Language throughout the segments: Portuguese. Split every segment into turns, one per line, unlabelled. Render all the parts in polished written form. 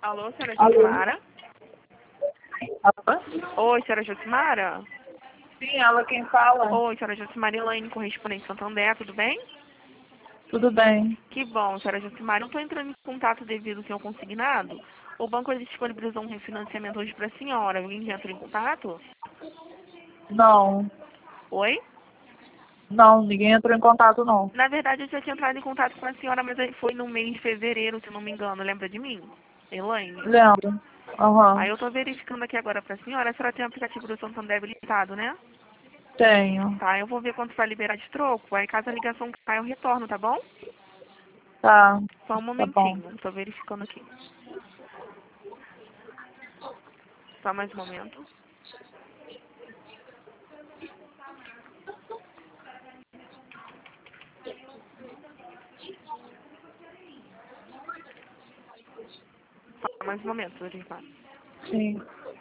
Alô, senhora
Alô?
Josimara?
Alô?
Oi, senhora Josimara?
Sim, ela quem fala?
Oi, senhora Josimara Elaine, correspondente Santander, tudo bem?
Tudo bem?
Que bom, senhora Josimara. Eu estou entrando em contato devido ao seu consignado. O banco ele disponibilizou um refinanciamento hoje para a senhora. Alguém já entrou em contato?
Não.
Oi?
Não, ninguém entrou em contato, não.
Na verdade, eu já tinha entrado em contato com a senhora, mas aí foi no mês de fevereiro, se não me engano. Lembra de mim? Elaine?
Lembro. Aham.
Aí eu estou verificando aqui agora para a senhora. A senhora tem o aplicativo do Santander habilitado, né?
Tenho.
Tá, eu vou ver quanto vai liberar de troco. Aí caso a ligação caia, eu retorno, tá bom?
Tá.
Só um
Tá bom.
momentinho. Estou verificando aqui. Só mais um momento. Só mais um momento, Josimara.
Sim.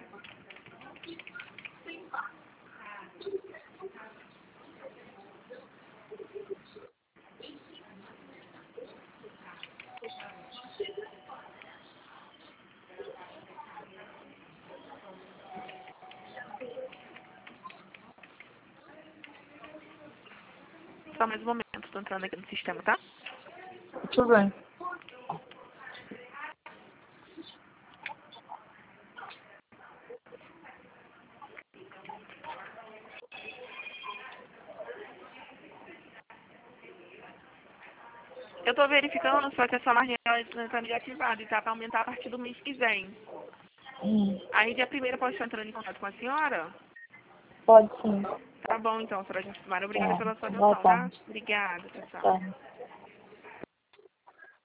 Só mais um momento. Estou entrando aqui no sistema, tá?
Tudo bem.
Eu estou verificando, só que essa margem está desativada e tá para aumentar a partir do mês que vem. Aí dia 1º eu posso estar entrando em contato com a senhora?
Pode sim.
Tá bom então, senhora Josimara. Obrigada
Tá.
pela sua
Boa
atenção, tá?
tarde.
Obrigada, pessoal.
Tá.